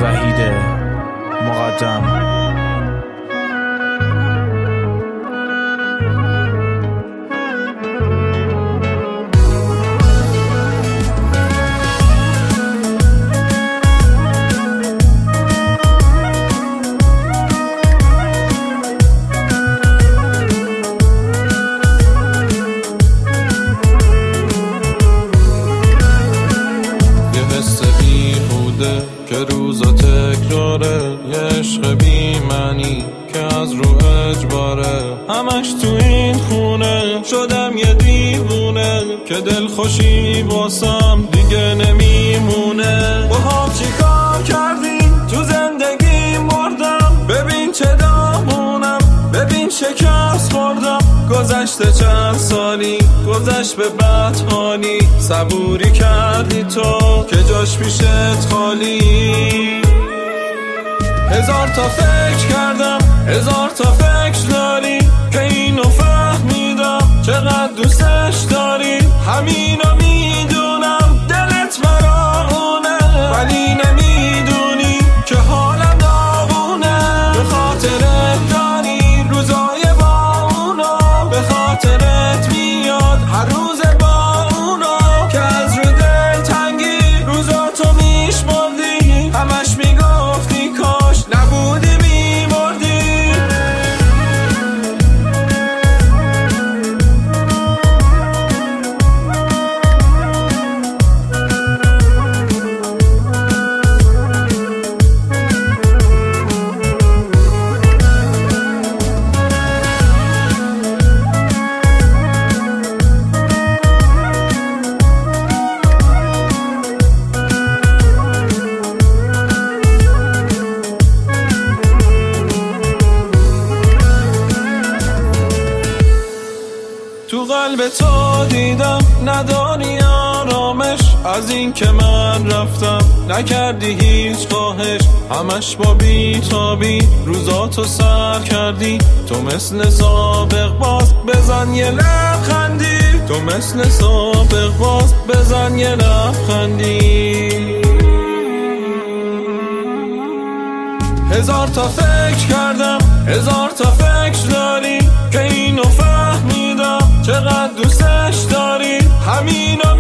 وحید مقدم. که روزا تکراره، یه عشق بی معنی که از رو اجباره. همش تو این خونه شدم یه دیوونه که دل خوشی واسم دیگه نمیمونه. باهام چی کار کردی تو زندگی مردم، ببین چه داغونم، ببین شکست خوردم. گذشته چند سالی گذشت به بدحالی، صبوری کردی تو که جاش پیشت خالی. هزار تا فکر کردم، هزار تا فکر داری که اینو فهمیدم چقدر دوستش داری. همینو میدونم دلت مراونه، ولی نمیدونی که حالم داغونه. به خاطرت داری روزای با اونا، به خاطرت میاد هر روز با اونا که از رو دل تنگی روزا تو میشمردی. همش میگفتی کاش نبودی میمردی. تو قلب تو دیدم نداری آرامش، از این که من رفتم نکردی هیچ خواهش. همش با بیتابی روزاتو سر کردی، تو مثل سابق باز بزن یه لبخندی. تو مثل سابق باز بزن یه لبخندی. هزار تا فکر کردم، هزار تا فکر داری که اینو فهمیدم چقدر دوستش داری. همینو